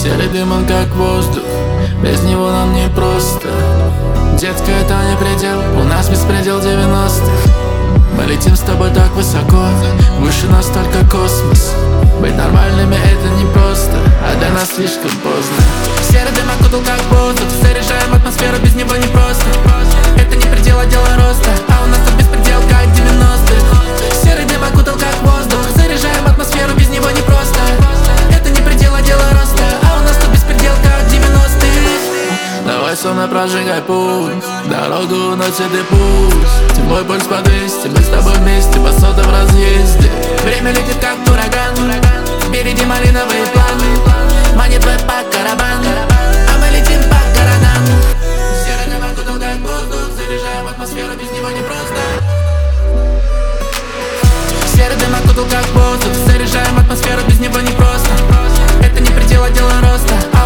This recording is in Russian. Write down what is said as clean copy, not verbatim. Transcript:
Серый дым, он как воздух, без него нам не просто. Детка, это не предел, у нас беспредел 90-х. Мы летим с тобой так высоко, выше нас только космос. Быть нормальными это не просто, а для нас слишком поздно. Серый дым окутал как воздух, заряжаем атмосферу, без него не просто. Это не предел, а дело роста, а у нас тут беспредел как 90-х. Серый дым окутал как воздух, заряжаем атмосферу, без него не просто. Это не предел, а дело роста, а у нас тут беспредел как 90-х. Давай со мной прожигай путь, дорогу уносит и пусть. Твой пульс по 200, мы с тобой вместе по сотам в разъезде. Время летит как ураган, впереди малиновые планы. Манит веб по караван, а мы летим по городам. Серый дым окутал как воздух, заряжаем атмосферу, без него не просто. Серый дым окутал как воздух, заряжаем атмосферу, без него не просто. Это не предел, а дело роста.